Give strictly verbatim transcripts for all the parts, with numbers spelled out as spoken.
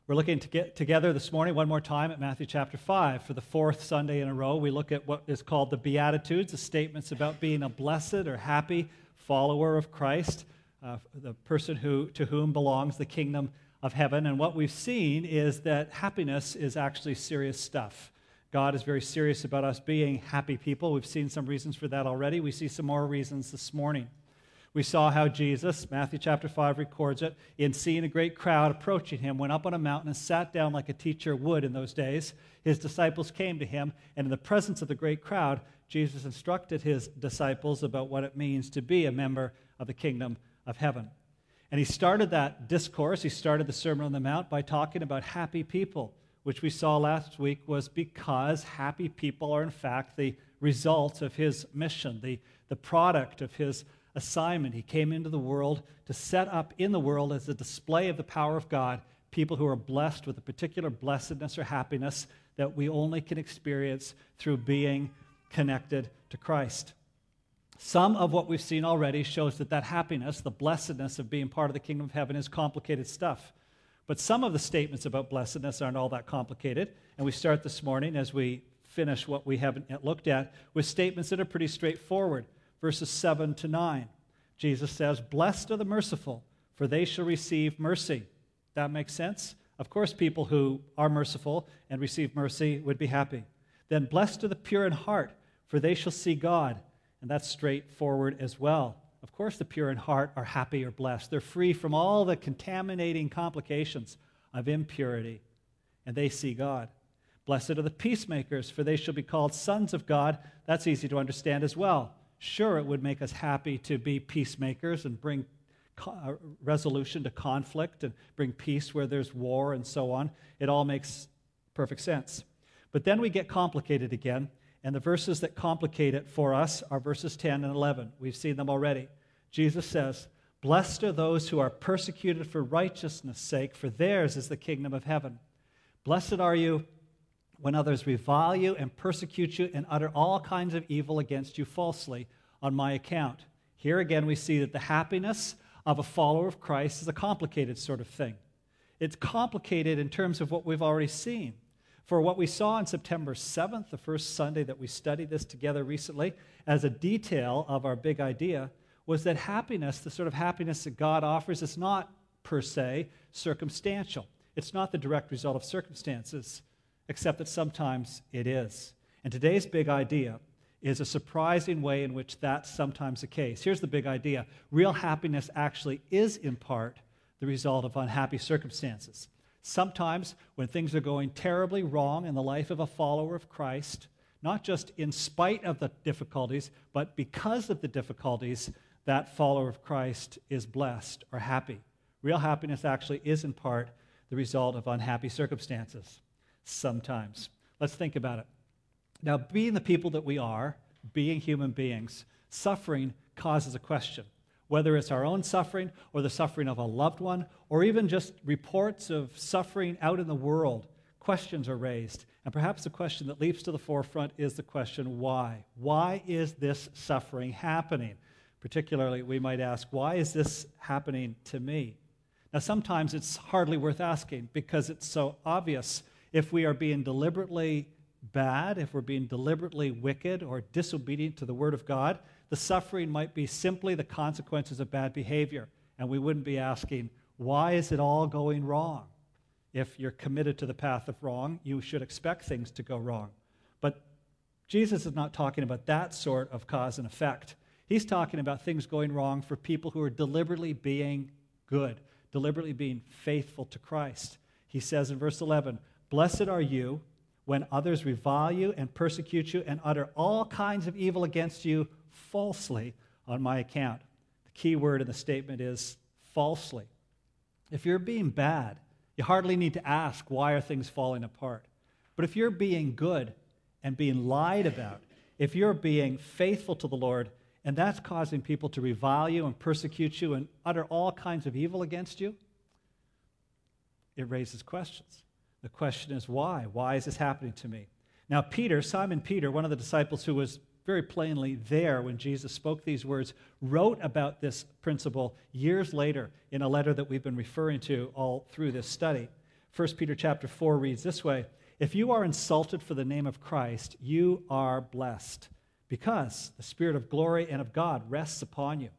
We're looking to get together this morning one more time at Matthew chapter five. For the fourth Sunday in a row, we look at what is called the Beatitudes, the statements about being a blessed or happy follower of Christ, uh, the person who to whom belongs the kingdom of heaven. And what we've seen is that happiness is actually serious stuff. God is very serious about us being happy people. We've seen some reasons for that already. We see some more reasons this morning. We saw how Jesus, Matthew chapter five records it, in seeing a great crowd approaching him, went up on a mountain and sat down like a teacher would in those days. His disciples came to him, and in the presence of the great crowd, Jesus instructed his disciples about what it means to be a member of the kingdom of heaven. And he started that discourse, he started the Sermon on the Mount by talking about happy people, which we saw last week was because happy people are in fact the result of his mission, the, the product of his assignment. He came into the world to set up in the world as a display of the power of God, people who are blessed with a particular blessedness or happiness that we only can experience through being connected to Christ. Some of what we've seen already shows that that happiness, the blessedness of being part of the kingdom of heaven, is complicated stuff. But some of the statements about blessedness aren't all that complicated, and we start this morning as we finish what we haven't yet looked at with statements that are pretty straightforward. Verses seven to nine, Jesus says, "Blessed are the merciful, for they shall receive mercy." That makes sense? Of course, people who are merciful and receive mercy would be happy. Then, "Blessed are the pure in heart, for they shall see God." And that's straightforward as well. Of course, the pure in heart are happy or blessed. They're free from all the contaminating complications of impurity, and they see God. "Blessed are the peacemakers, for they shall be called sons of God." That's easy to understand as well. Sure, it would make us happy to be peacemakers and bring co- resolution to conflict and bring peace where there's war and so on. It all makes perfect sense. But then we get complicated again, and the verses that complicate it for us are verses ten and eleven. We've seen them already. Jesus says, "Blessed are those who are persecuted for righteousness' sake, for theirs is the kingdom of heaven. Blessed are you when others revile you and persecute you and utter all kinds of evil against you falsely on my account." Here again we see that the happiness of a follower of Christ is a complicated sort of thing. It's complicated in terms of what we've already seen. For what we saw on September seventh, the first Sunday that we studied this together recently, as a detail of our big idea, was that happiness, the sort of happiness that God offers, is not per se circumstantial. It's not the direct result of circumstances, except that sometimes it is. And today's big idea is a surprising way in which that's sometimes the case. Here's the big idea. Real happiness actually is, in part, the result of unhappy circumstances. Sometimes when things are going terribly wrong in the life of a follower of Christ, not just in spite of the difficulties, but because of the difficulties, that follower of Christ is blessed or happy. Real happiness actually is, in part, the result of unhappy circumstances. Sometimes. Let's think about it. Now, being the people that we are, being human beings, suffering causes a question. Whether it's our own suffering or the suffering of a loved one, or even just reports of suffering out in the world, questions are raised. And perhaps the question that leaps to the forefront is the question, why? Why is this suffering happening? Particularly, we might ask, why is this happening to me? Now, sometimes it's hardly worth asking because it's so obvious. If we are being deliberately bad, if we're being deliberately wicked or disobedient to the Word of God, the suffering might be simply the consequences of bad behavior, and we wouldn't be asking, why is it all going wrong? If you're committed to the path of wrong, you should expect things to go wrong. But Jesus is not talking about that sort of cause and effect. He's talking about things going wrong for people who are deliberately being good, deliberately being faithful to Christ. He says in verse eleven, "Blessed are you when others revile you and persecute you and utter all kinds of evil against you falsely on my account." The key word in the statement is falsely. If you're being bad, you hardly need to ask, why are things falling apart? But if you're being good and being lied about, if you're being faithful to the Lord, and that's causing people to revile you and persecute you and utter all kinds of evil against you, it raises questions. The question is why? Why is this happening to me? Now, Peter, Simon Peter, one of the disciples who was very plainly there when Jesus spoke these words, wrote about this principle years later in a letter that we've been referring to all through this study. First Peter chapter four reads this way, "If you are insulted for the name of Christ, you are blessed, because the Spirit of glory and of God rests upon you."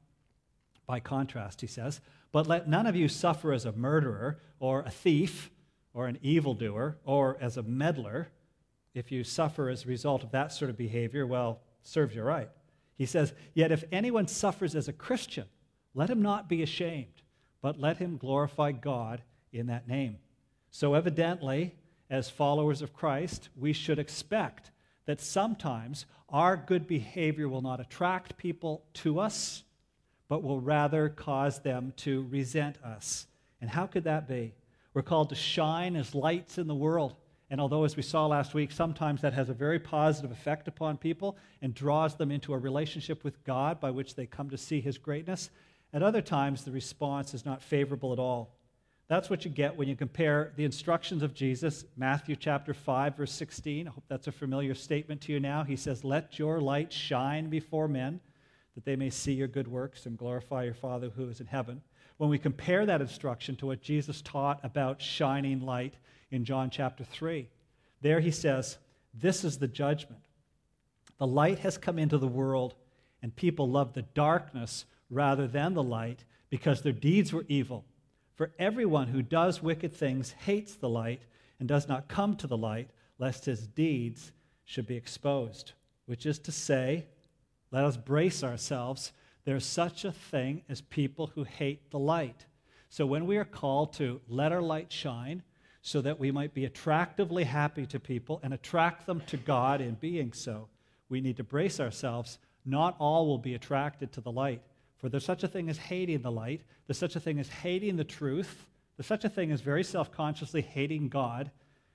By contrast, he says, "But let none of you suffer as a murderer or a thief or an evildoer or as a meddler." If you suffer as a result of that sort of behavior, well, serves you right. He says, "Yet if anyone suffers as a Christian, let him not be ashamed, but let him glorify God in that name." So evidently, as followers of Christ, we should expect that sometimes our good behavior will not attract people to us, but will rather cause them to resent us. And how could that be? We're called to shine as lights in the world. And although, as we saw last week, sometimes that has a very positive effect upon people and draws them into a relationship with God by which they come to see his greatness, at other times the response is not favorable at all. That's what you get when you compare the instructions of Jesus, Matthew chapter five, verse sixteen. I hope that's a familiar statement to you now. He says, "Let your light shine before men, that they may see your good works and glorify your Father who is in heaven." When we compare that instruction to what Jesus taught about shining light in John chapter three, there he says, "This is the judgment. The light has come into the world, and people love the darkness rather than the light, because their deeds were evil. For everyone who does wicked things hates the light and does not come to the light, lest his deeds should be exposed." Which is to say, let us brace ourselves. There's such a thing as people who hate the light. So when we are called to let our light shine so that we might be attractively happy to people and attract them to God in being so, we need to brace ourselves. Not all will be attracted to the light. For there's such a thing as hating the light. There's such a thing as hating the truth. There's such a thing as very self-consciously hating God.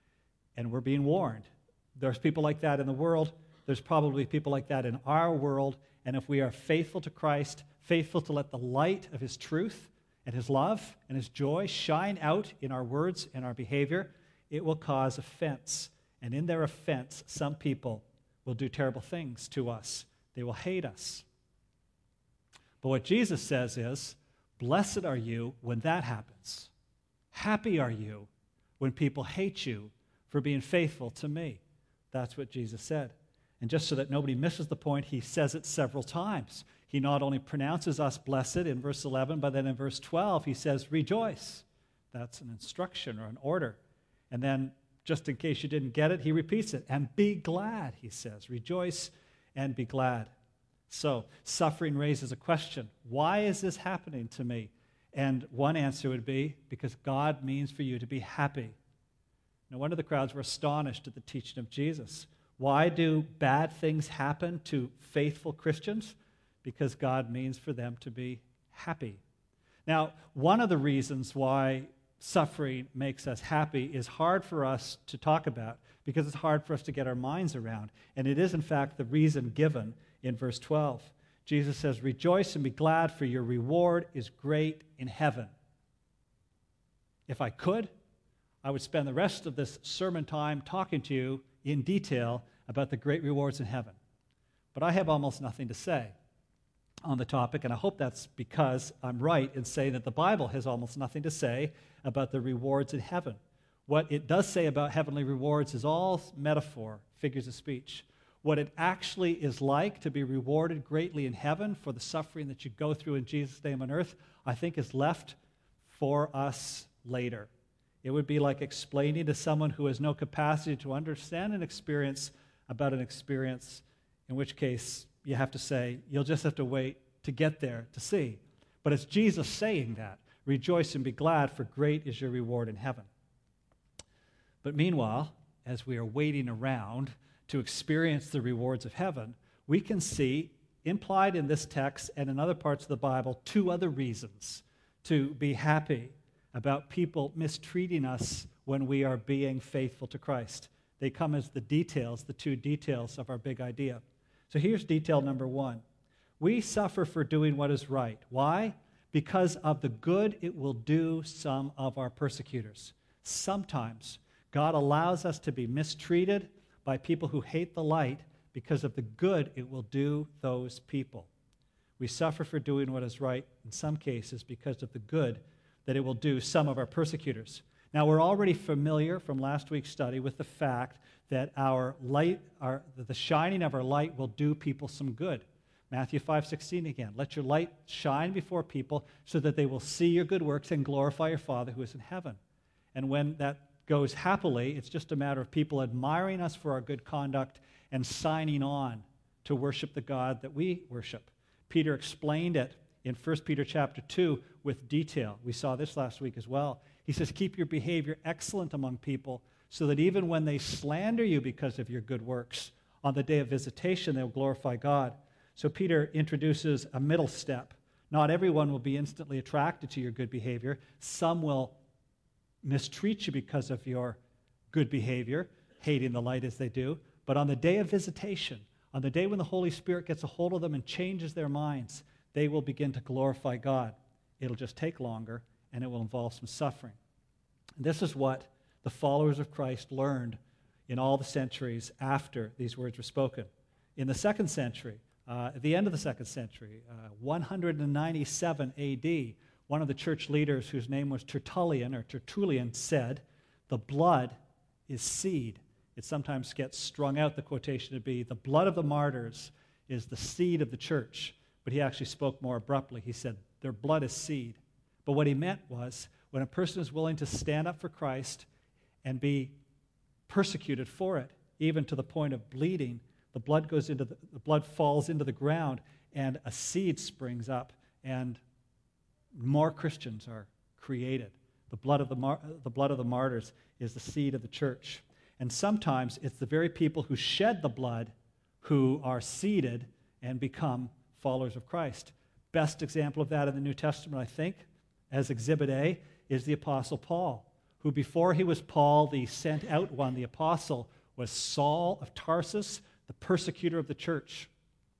And we're being warned. There's people like that in the world. There's probably people like that in our world. And if we are faithful to Christ, faithful to let the light of his truth and his love and his joy shine out in our words and our behavior, it will cause offense. And in their offense, some people will do terrible things to us. They will hate us. But what Jesus says is, blessed are you when that happens. Happy are you when people hate you for being faithful to me. That's what Jesus said. And just so that nobody misses the point, he says it several times. He not only pronounces us blessed in verse eleven, but then in verse twelve he says, rejoice. That's an instruction or an order. And then, just in case you didn't get it, he repeats it. And be glad, he says. Rejoice and be glad. So, suffering raises a question. Why is this happening to me? And one answer would be, because God means for you to be happy. No wonder the crowds were astonished at the teaching of Jesus. Why do bad things happen to faithful Christians? Because God means for them to be happy. Now, one of the reasons why suffering makes us happy is hard for us to talk about, because it's hard for us to get our minds around. And it is, in fact, the reason given in verse twelve. Jesus says, rejoice and be glad, for your reward is great in heaven. If I could, I would spend the rest of this sermon time talking to you in detail about the great rewards in heaven. But I have almost nothing to say on the topic, and I hope that's because I'm right in saying that the Bible has almost nothing to say about the rewards in heaven. What it does say about heavenly rewards is all metaphor, figures of speech. What it actually is like to be rewarded greatly in heaven for the suffering that you go through in Jesus' name on earth, I think is left for us later. It would be like explaining to someone who has no capacity to understand an experience about an experience, in which case you have to say, you'll just have to wait to get there to see. But it's Jesus saying that. Rejoice and be glad, for great is your reward in heaven. But meanwhile, as we are waiting around to experience the rewards of heaven, we can see, implied in this text and in other parts of the Bible, two other reasons to be happy about people mistreating us when we are being faithful to Christ. They come as the details, the two details of our big idea. So here's detail number one. We suffer for doing what is right. Why? Because of the good it will do some of our persecutors. Sometimes God allows us to be mistreated by people who hate the light because of the good it will do those people. We suffer for doing what is right in some cases because of the good that it will do some of our persecutors. Now, we're already familiar from last week's study with the fact that our light, our, the shining of our light will do people some good. Matthew five sixteen again. Let your light shine before people so that they will see your good works and glorify your Father who is in heaven. And when that goes happily, it's just a matter of people admiring us for our good conduct and signing on to worship the God that we worship. Peter explained it in First Peter chapter two with detail. We saw this last week as well. He says, keep your behavior excellent among people so that even when they slander you because of your good works, on the day of visitation they'll glorify God. So Peter introduces a middle step. Not everyone will be instantly attracted to your good behavior. Some will mistreat you because of your good behavior, hating the light as they do. But on the day of visitation, on the day when the Holy Spirit gets a hold of them and changes their minds, they will begin to glorify God. It'll just take longer, and it will involve some suffering. And this is what the followers of Christ learned in all the centuries after these words were spoken. In the second century, uh, at the end of the second century, uh, one ninety-seven A D, one of the church leaders whose name was Tertullian, or Tertullian, said, the blood is seed. It sometimes gets strung out, the quotation to be, the blood of the martyrs is the seed of the church. But he actually spoke more abruptly. He said, their blood is seed. But what he meant was, when a person is willing to stand up for Christ and be persecuted for it, even to the point of bleeding, the blood goes into the, the blood falls into the ground, and a seed springs up, and more Christians are created. The blood of the mar- the blood of the martyrs is the seed of the church. And sometimes it's the very people who shed the blood who are seeded and become followers of Christ. Best example of that in the New Testament, I think, as Exhibit A, is the Apostle Paul, who before he was Paul, the sent out one, the apostle, was Saul of Tarsus, the persecutor of the church.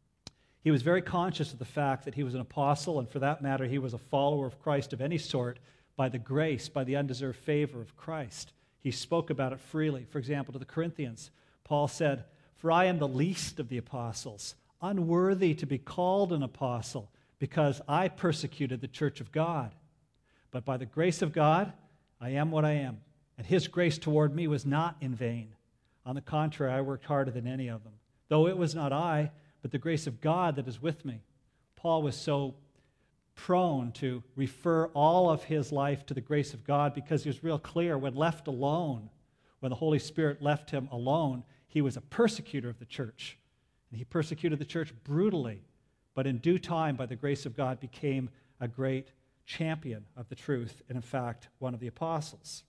He was very conscious of the fact that he was an apostle, and for that matter, he was a follower of Christ of any sort, by the grace, by the undeserved favor of Christ. He spoke about it freely. For example, to the Corinthians, Paul said, for I am the least of the apostles, unworthy to be called an apostle, because I persecuted the church of God. But by the grace of God, I am what I am. And his grace toward me was not in vain. On the contrary, I worked harder than any of them. Though it was not I, but the grace of God that is with me. Paul was so prone to refer all of his life to the grace of God because he was real clear when left alone, when the Holy Spirit left him alone, he was a persecutor of the church. And he persecuted the church brutally, but in due time, by the grace of God, became a great champion of the truth, and in fact, one of the apostles.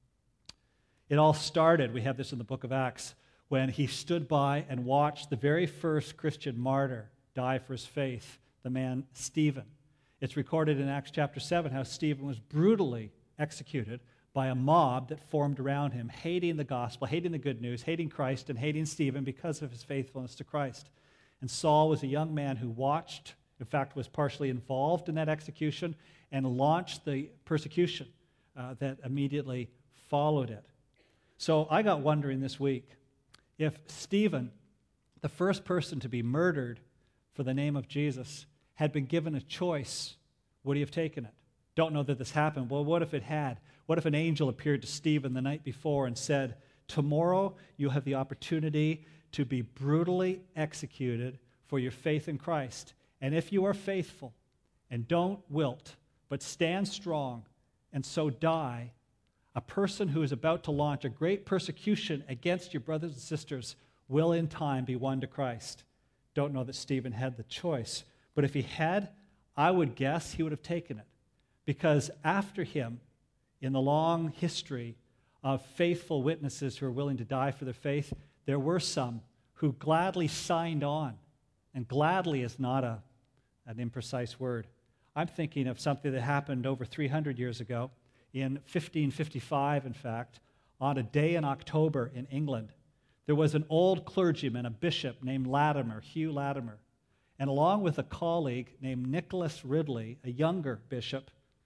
It all started, we have this in the book of Acts, when he stood by and watched the very first Christian martyr die for his faith, the man Stephen. It's recorded in Acts chapter seven how Stephen was brutally executed by a mob that formed around him, hating the gospel, hating the good news, hating Christ, and hating Stephen because of his faithfulness to Christ. And Saul was a young man who watched, in fact, was partially involved in that execution, and launched the persecution uh, that immediately followed it. So I got wondering this week, if Stephen, the first person to be murdered for the name of Jesus, had been given a choice, would he have taken it? Don't know that this happened. Well, what if it had? What if an angel appeared to Stephen the night before and said, tomorrow you have the opportunity to be brutally executed for your faith in Christ. And if you are faithful and don't wilt, but stand strong and so die, a person who is about to launch a great persecution against your brothers and sisters will in time be won to Christ. Don't know that Stephen had the choice. But if he had, I would guess he would have taken it. Because after him, in the long history of faithful witnesses who are willing to die for their faith, there were some who gladly signed on. And gladly is not a, an imprecise word. I'm thinking of something that happened over three hundred years ago, in fifteen fifty-five, in fact, on a day in October in England. There was an old clergyman, a bishop named Latimer, Hugh Latimer, and along with a colleague named Nicholas Ridley, a younger bishop,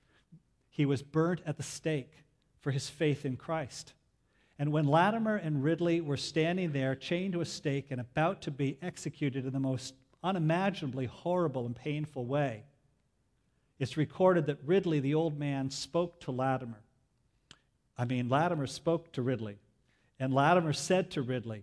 he was burnt at the stake for his faith in Christ. And when Latimer and Ridley were standing there, chained to a stake and about to be executed in the most unimaginably horrible and painful way, it's recorded that Ridley, the old man, spoke to Latimer. I mean, Latimer spoke to Ridley, and Latimer said to Ridley,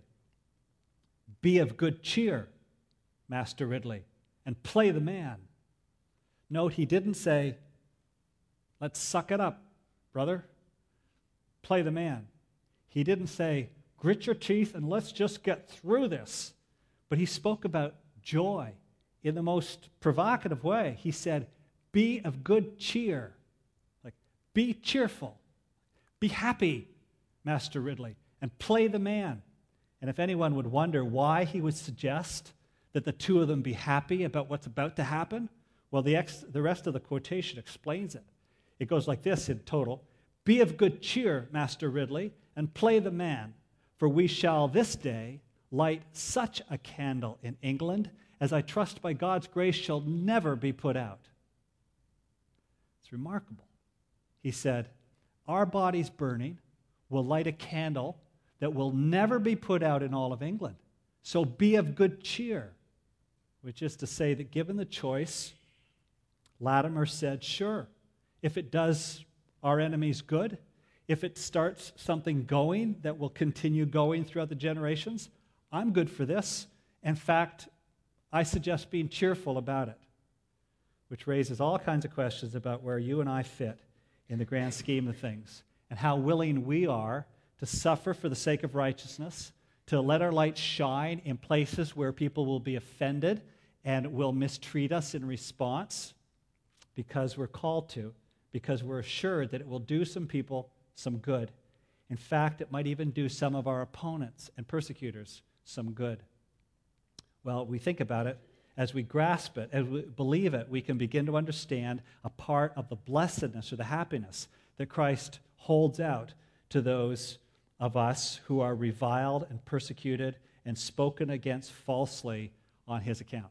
"Be of good cheer, Master Ridley, and play the man." Note, he didn't say, "Let's suck it up, brother. Play the man." He didn't say, "Grit your teeth and let's just get through this." But he spoke about joy in the most provocative way. He said, "Be of good cheer." Like, be cheerful. Be happy, Master Ridley, and play the man. And if anyone would wonder why he would suggest that the two of them be happy about what's about to happen, well, the, ex- the rest of the quotation explains it. It goes like this in total: "Be of good cheer, Master Ridley, and play the man, for we shall this day light such a candle in England as I trust by God's grace shall never be put out." It's remarkable. He said, our bodies burning will light a candle that will never be put out in all of England. So be of good cheer, which is to say that given the choice, Latimer said, sure, if it does our enemies good, if it starts something going that will continue going throughout the generations, I'm good for this. In fact, I suggest being cheerful about it, which raises all kinds of questions about where you and I fit in the grand scheme of things and how willing we are to suffer for the sake of righteousness, to let our light shine in places where people will be offended and will mistreat us in response because we're called to, because we're assured that it will do some people some good. In fact, it might even do some of our opponents and persecutors some good. Well, we think about it, as we grasp it, as we believe it, we can begin to understand a part of the blessedness or the happiness that Christ holds out to those of us who are reviled and persecuted and spoken against falsely on his account.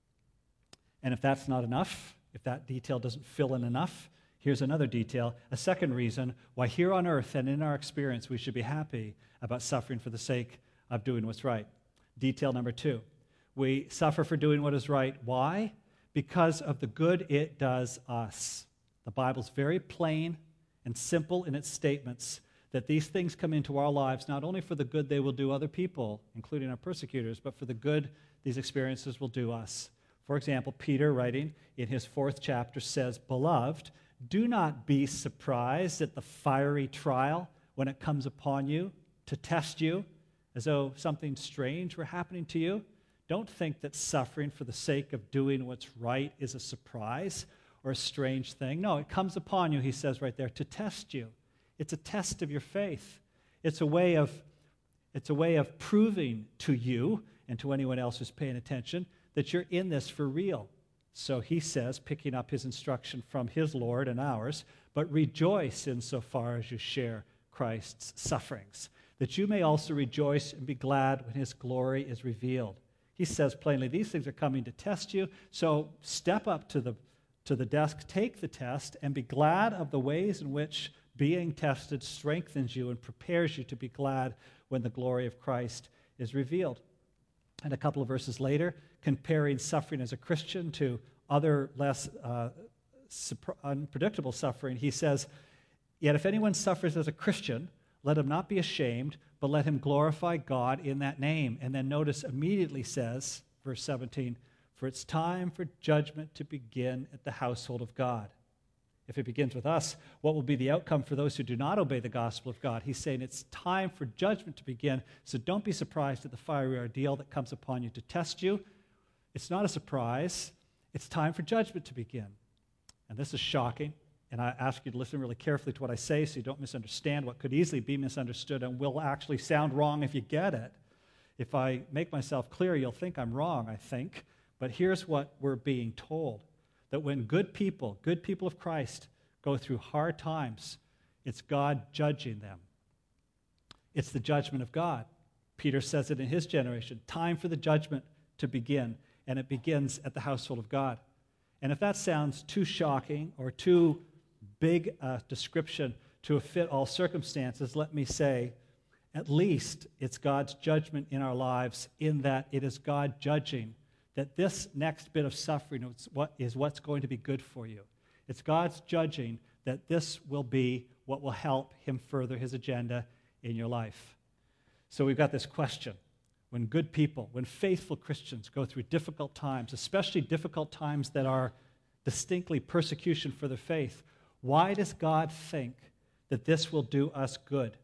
And if that's not enough, if that detail doesn't fill in enough, here's another detail, a second reason why here on earth and in our experience we should be happy about suffering for the sake of doing what's right. Detail number two. We suffer for doing what is right. Why? Because of the good it does us. The Bible's very plain and simple in its statements that these things come into our lives not only for the good they will do other people, including our persecutors, but for the good these experiences will do us. For example, Peter, writing in his fourth chapter, says, "Beloved, do not be surprised at the fiery trial when it comes upon you to test you, as though something strange were happening to you. Don't think that suffering for the sake of doing what's right is a surprise or a strange thing. No, it comes upon you," he says right there, "to test you." It's a test of your faith. It's a way of, it's a way of proving to you and to anyone else who's paying attention that you're in this for real. So he says, picking up his instruction from his Lord and ours, "But rejoice insofar as you share Christ's sufferings, that you may also rejoice and be glad when his glory is revealed." He says plainly, these things are coming to test you, so step up to the, to the desk, take the test, and be glad of the ways in which being tested strengthens you and prepares you to be glad when the glory of Christ is revealed. And a couple of verses later, comparing suffering as a Christian to other less uh, unpredictable suffering, he says, "Yet if anyone suffers as a Christian, let him not be ashamed, but let him glorify God in that name." And then notice immediately says, verse seventeen, "For it's time for judgment to begin at the household of God." If it begins with us, what will be the outcome for those who do not obey the gospel of God? He's saying it's time for judgment to begin, so don't be surprised at the fiery ordeal that comes upon you to test you. It's not a surprise. It's time for judgment to begin. And this is shocking, and I ask you to listen really carefully to what I say so you don't misunderstand what could easily be misunderstood and will actually sound wrong if you get it. If I make myself clear, you'll think I'm wrong, I think. But here's what we're being told. That when good people, good people of Christ, go through hard times, it's God judging them. It's the judgment of God. Peter says it in his generation. Time for the judgment to begin, and it begins at the household of God. And if that sounds too shocking or too big a description to fit all circumstances, let me say, at least it's God's judgment in our lives in that it is God judging that this next bit of suffering is, what, is what's going to be good for you. It's God's judging that this will be what will help him further his agenda in your life. So we've got this question. When good people, when faithful Christians go through difficult times, especially difficult times that are distinctly persecution for their faith, why does God think that this will do us good?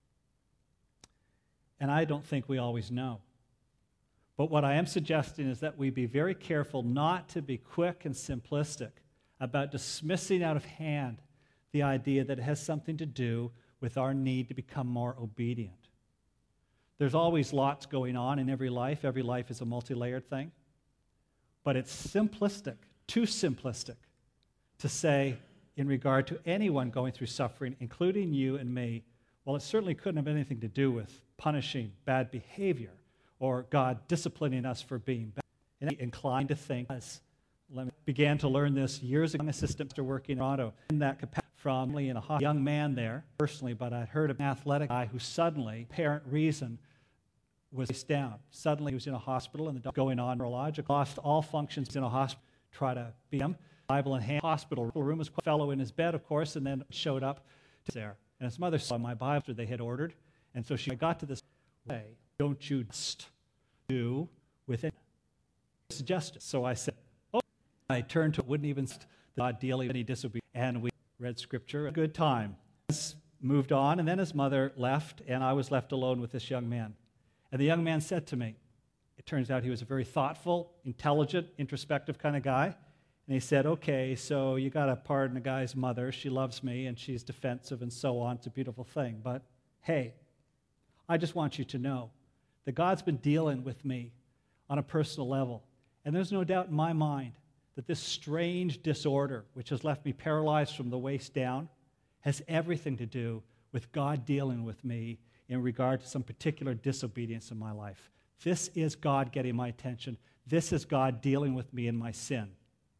And I don't think we always know. But what I am suggesting is that we be very careful not to be quick and simplistic about dismissing out of hand the idea that it has something to do with our need to become more obedient. There's always lots going on in every life. Every life is a multi-layered thing. But it's simplistic, too simplistic, to say in regard to anyone going through suffering, including you and me, well, it certainly couldn't have anything to do with punishing bad behavior or God disciplining us for being bad. And I'm inclined to think, as I began to learn this years ago, an assistant to working in Toronto, in that capacity from in a young man there, personally, but I'd heard of an athletic guy who suddenly, apparent reason, was down. Suddenly he was in a hospital and the doctor going on neurological, lost all functions in a hospital, try to beat him. Bible in hand, hospital room was a fellow in his bed, of course, and then showed up there. And his mother saw my Bible they had ordered, and so she got to this way, don't you just do with it? Suggested. So I said, oh, I turned to it, wouldn't even God dealing any disobedience, and we read scripture. A good time. Moved on, and then his mother left, and I was left alone with this young man. And the young man said to me, it turns out he was a very thoughtful, intelligent, introspective kind of guy. And he said, okay, so you got to pardon the guy's mother. She loves me, and she's defensive and so on. It's a beautiful thing. But hey, I just want you to know that God's been dealing with me on a personal level. And there's no doubt in my mind that this strange disorder, which has left me paralyzed from the waist down, has everything to do with God dealing with me in regard to some particular disobedience in my life. This is God getting my attention. This is God dealing with me in my sin.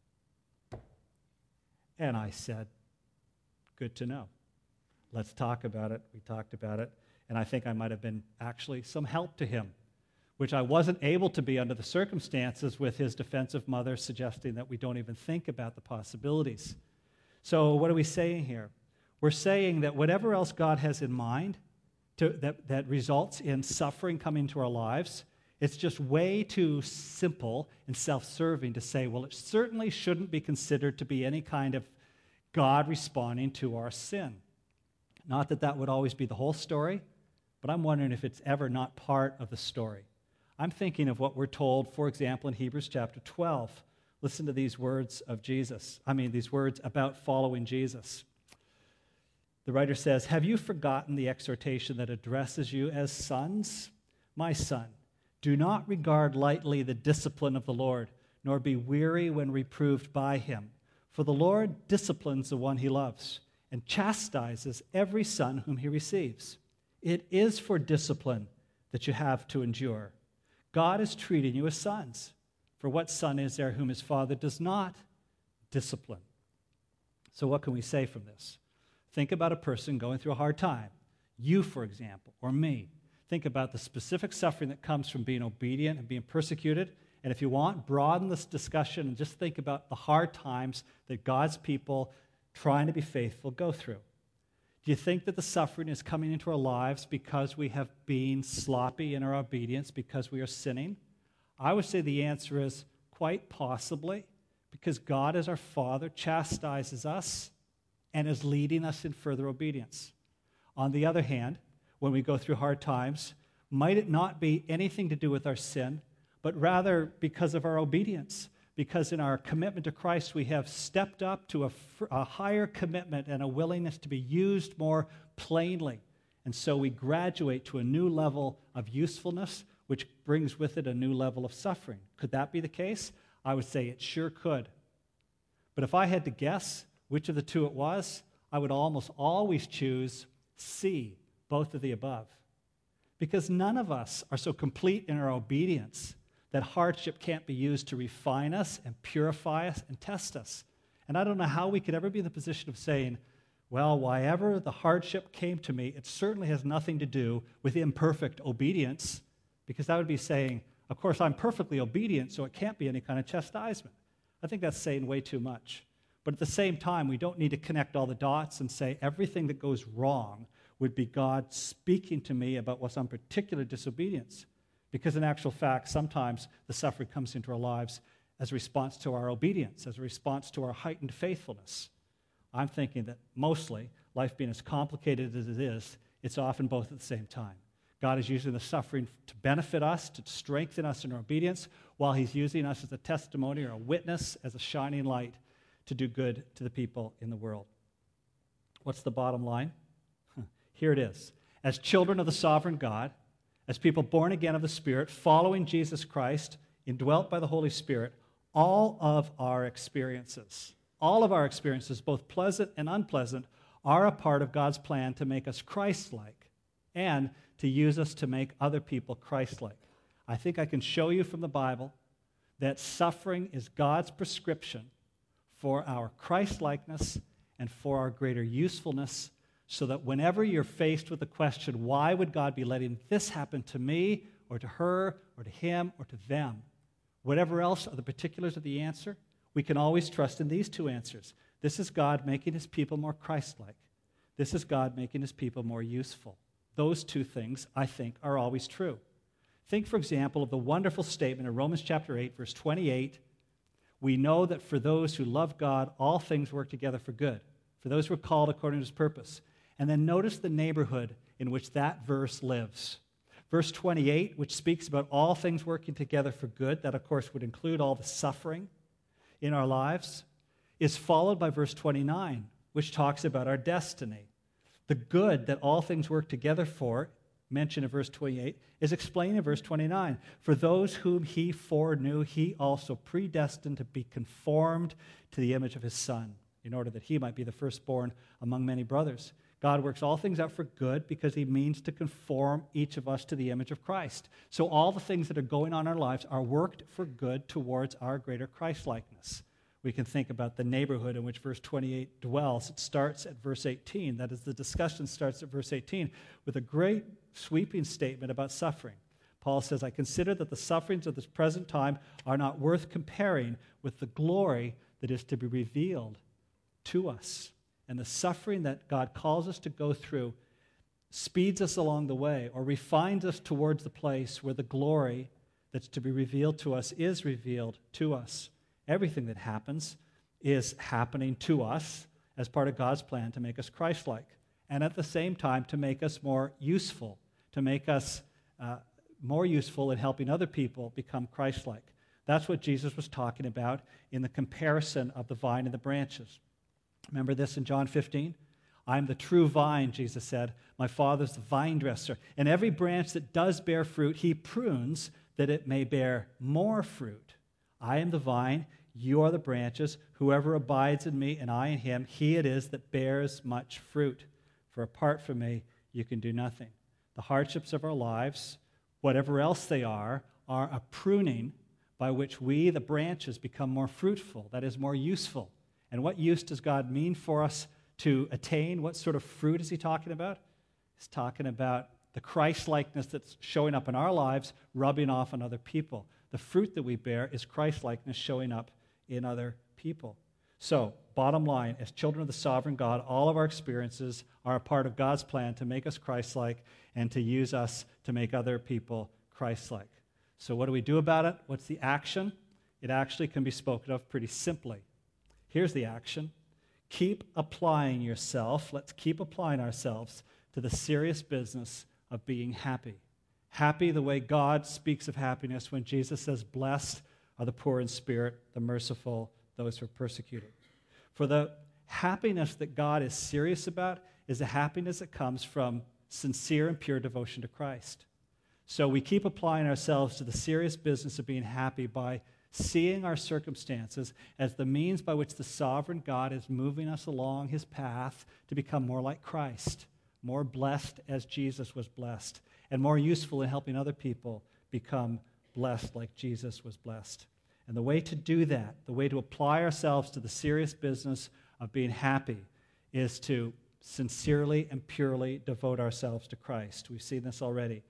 And I said, good to know. Let's talk about it. We talked about it. And I think I might have been actually some help to him, which I wasn't able to be under the circumstances with his defensive mother suggesting that we don't even think about the possibilities. So what are we saying here? We're saying that whatever else God has in mind to, that, that results in suffering coming into our lives, it's just way too simple and self-serving to say, well, it certainly shouldn't be considered to be any kind of God responding to our sin. Not that that would always be the whole story, but I'm wondering if it's ever not part of the story. I'm thinking of what we're told, for example, in Hebrews chapter twelve. Listen to these words of Jesus. I mean, these words about following Jesus. The writer says, have you forgotten the exhortation that addresses you as sons? My son, do not regard lightly the discipline of the Lord, nor be weary when reproved by him. For the Lord disciplines the one he loves, and chastises every son whom he receives. It is for discipline that you have to endure. God is treating you as sons. For what son is there whom his father does not discipline? So what can we say from this? Think about a person going through a hard time. You, for example, or me. Think about the specific suffering that comes from being obedient and being persecuted. And if you want, broaden this discussion and just think about the hard times that God's people trying to be faithful go through. Do you think that the suffering is coming into our lives because we have been sloppy in our obedience, because we are sinning? I would say the answer is quite possibly because God as our Father chastises us and is leading us in further obedience. On the other hand, when we go through hard times, might it not be anything to do with our sin, but rather because of our obedience? Because in our commitment to Christ, we have stepped up to a, a higher commitment and a willingness to be used more plainly. And so we graduate to a new level of usefulness, which brings with it a new level of suffering. Could that be the case? I would say it sure could. But if I had to guess which of the two it was, I would almost always choose C, both of the above. Because none of us are so complete in our obedience that hardship can't be used to refine us and purify us and test us. And I don't know how we could ever be in the position of saying, well, whyever the hardship came to me, it certainly has nothing to do with imperfect obedience, because that would be saying, of course, I'm perfectly obedient, so it can't be any kind of chastisement. I think that's saying way too much. But at the same time, we don't need to connect all the dots and say everything that goes wrong would be God speaking to me about what's on particular disobedience. Because in actual fact, sometimes the suffering comes into our lives as a response to our obedience, as a response to our heightened faithfulness. I'm thinking that mostly, life being as complicated as it is, it's often both at the same time. God is using the suffering to benefit us, to strengthen us in our obedience, while he's using us as a testimony or a witness, as a shining light to do good to the people in the world. What's the bottom line? Here it is. As children of the sovereign God, as people born again of the Spirit, following Jesus Christ, indwelt by the Holy Spirit, all of our experiences, all of our experiences, both pleasant and unpleasant, are a part of God's plan to make us Christ-like and to use us to make other people Christ-like. I think I can show you from the Bible that suffering is God's prescription for our Christ-likeness and for our greater usefulness, so that whenever you're faced with the question, why would God be letting this happen to me or to her or to him or to them, whatever else are the particulars of the answer, we can always trust in these two answers. This is God making his people more Christ-like. This is God making his people more useful. Those two things, I think, are always true. Think, for example, of the wonderful statement in Romans chapter eight, verse twenty-eight. We know that for those who love God, all things work together for good, for those who are called according to his purpose. And then notice the neighborhood in which that verse lives. Verse twenty-eight, which speaks about all things working together for good, that of course would include all the suffering in our lives, is followed by verse twenty-nine, which talks about our destiny. The good that all things work together for, mentioned in verse twenty-eight, is explained in verse twenty-nine. For those whom he foreknew, he also predestined to be conformed to the image of his Son, in order that he might be the firstborn among many brothers. God works all things out for good because he means to conform each of us to the image of Christ. So all the things that are going on in our lives are worked for good towards our greater Christ-likeness. We can think about the neighborhood in which verse twenty-eight dwells. It starts at verse eighteen. That is, the discussion starts at verse eighteen with a great sweeping statement about suffering. Paul says, I consider that the sufferings of this present time are not worth comparing with the glory that is to be revealed to us. And the suffering that God calls us to go through speeds us along the way or refines us towards the place where the glory that's to be revealed to us is revealed to us. Everything that happens is happening to us as part of God's plan to make us Christ-like, and at the same time to make us more useful, to make us uh, more useful in helping other people become Christ-like. That's what Jesus was talking about in the comparison of the vine and the branches. Remember this in John fifteen? I'm the true vine, Jesus said. My Father's the vine dresser. And every branch that does bear fruit, he prunes that it may bear more fruit. I am the vine, you are the branches. Whoever abides in me and I in him, he it is that bears much fruit. For apart from me, you can do nothing. The hardships of our lives, whatever else they are, are a pruning by which we, the branches, become more fruitful, that is, more useful. And what use does God mean for us to attain? What sort of fruit is he talking about? He's talking about the Christ-likeness that's showing up in our lives, rubbing off on other people. The fruit that we bear is Christ-likeness showing up in other people. So, bottom line, as children of the sovereign God, all of our experiences are a part of God's plan to make us Christ-like and to use us to make other people Christ-like. So what do we do about it? What's the action? It actually can be spoken of pretty simply. Here's the action. Keep applying yourself, let's keep applying ourselves to the serious business of being happy. Happy the way God speaks of happiness when Jesus says, blessed are the poor in spirit, the merciful, those who are persecuted. For the happiness that God is serious about is a happiness that comes from sincere and pure devotion to Christ. So we keep applying ourselves to the serious business of being happy by seeing our circumstances as the means by which the sovereign God is moving us along his path to become more like Christ, more blessed as Jesus was blessed, and more useful in helping other people become blessed like Jesus was blessed. And the way to do that, the way to apply ourselves to the serious business of being happy, is to sincerely and purely devote ourselves to Christ. We've seen this already.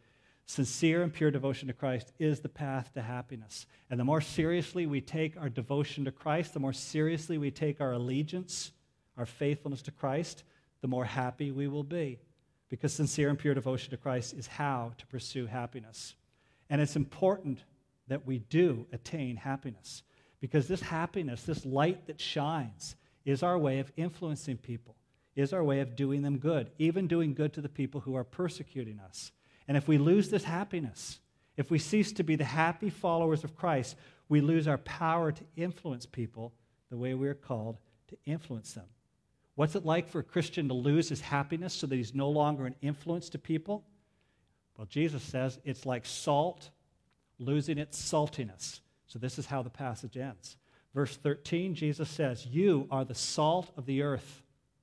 Sincere and pure devotion to Christ is the path to happiness. And the more seriously we take our devotion to Christ, the more seriously we take our allegiance, our faithfulness to Christ, the more happy we will be. Because sincere and pure devotion to Christ is how to pursue happiness. And it's important that we do attain happiness. Because this happiness, this light that shines, is our way of influencing people, is our way of doing them good, even doing good to the people who are persecuting us. And if we lose this happiness, if we cease to be the happy followers of Christ, we lose our power to influence people the way we are called to influence them. What's it like for a Christian to lose his happiness so that he's no longer an influence to people? Well, Jesus says it's like salt losing its saltiness. So this is how the passage ends. Verse thirteen, Jesus says, "You are the salt of the earth.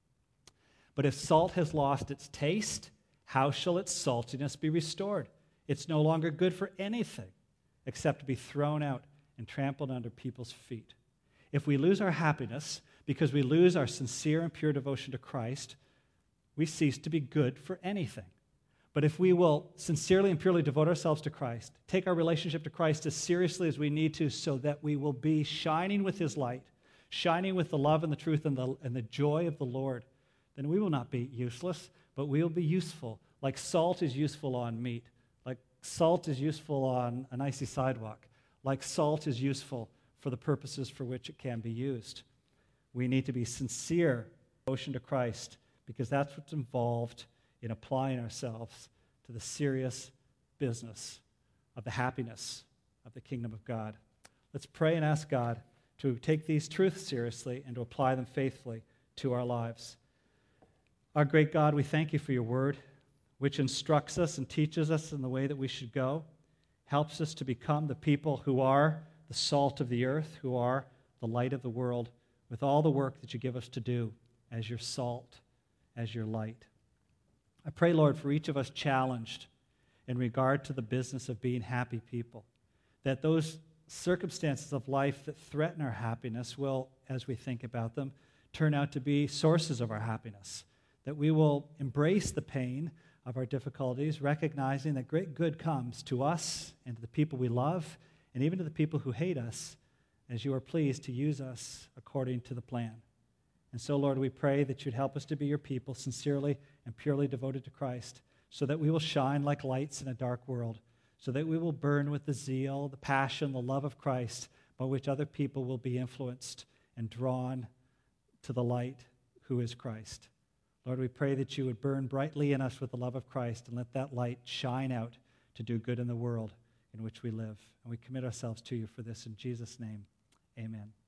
But if salt has lost its taste, how shall its saltiness be restored? It's no longer good for anything except to be thrown out and trampled under people's feet." If we lose our happiness because we lose our sincere and pure devotion to Christ, we cease to be good for anything. But if we will sincerely and purely devote ourselves to Christ, take our relationship to Christ as seriously as we need to so that we will be shining with his light, shining with the love and the truth and the, and the joy of the Lord, then we will not be useless, but we will be useful, like salt is useful on meat, like salt is useful on an icy sidewalk, like salt is useful for the purposes for which it can be used. We need to be sincere devotion to Christ because that's what's involved in applying ourselves to the serious business of the happiness of the kingdom of God. Let's pray and ask God to take these truths seriously and to apply them faithfully to our lives. Our great God, we thank you for your word, which instructs us and teaches us in the way that we should go, helps us to become the people who are the salt of the earth, who are the light of the world, with all the work that you give us to do as your salt, as your light. I pray, Lord, for each of us challenged in regard to the business of being happy people, that those circumstances of life that threaten our happiness will, as we think about them, turn out to be sources of our happiness, that we will embrace the pain of our difficulties, recognizing that great good comes to us and to the people we love, and even to the people who hate us, as you are pleased to use us according to the plan. And so, Lord, we pray that you'd help us to be your people, sincerely and purely devoted to Christ, so that we will shine like lights in a dark world, so that we will burn with the zeal, the passion, the love of Christ, by which other people will be influenced and drawn to the light who is Christ. Lord, we pray that you would burn brightly in us with the love of Christ and let that light shine out to do good in the world in which we live. And we commit ourselves to you for this in Jesus' name. Amen.